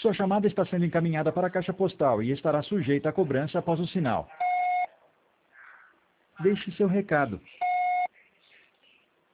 Sua chamada está sendo encaminhada para a caixa postal e estará sujeita a cobrança após o sinal. Deixe seu recado.